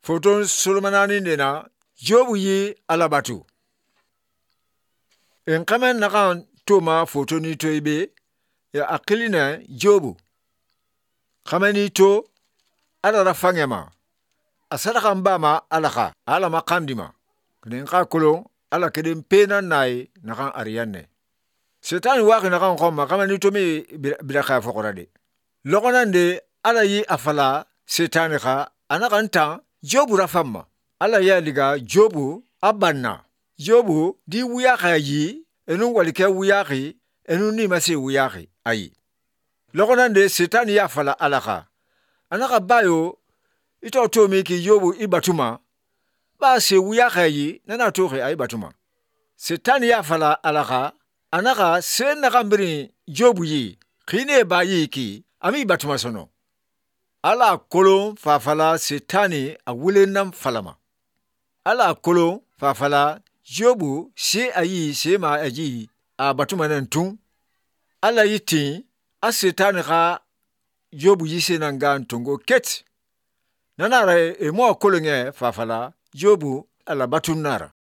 Foton Solomanani nena Jobu yi alabatu. En kamen nakan toma fotoni to ibe ya akilina Jobu. Kameni to ala fangema. Asaraka mbama alaka alama kamdima. Nka kolon ala kedem pena nai nakan ariane. Setan waki nakan koma kameni to mi bilaka fokorade. Lokonande ala yi afala setan ka anakan ta Jobu rafama. Ala ya liga Jobu abanna. Jobu di wuyaka yi enu walike wuyaki enu ni masi wuyaki ayi. Lokonande setan ya afala alaka. Anaka bayo ito tomi ki Jobu ibatuma ba se wuyaka yi nana toke ay batuma. Setan ya afala alaka anaka sen nakambiri Jobu yi kine ba yi ki ami batuma sono. Ala kolon fafala setani a wulenam falama. Ala kolon fafala Jobu se ayi se ma aji a batuma nantun. Ala yiti a setani ka Jobu yise nanga ntongo ket. Nanara mo kolonge fafala Jobu ala batun nara.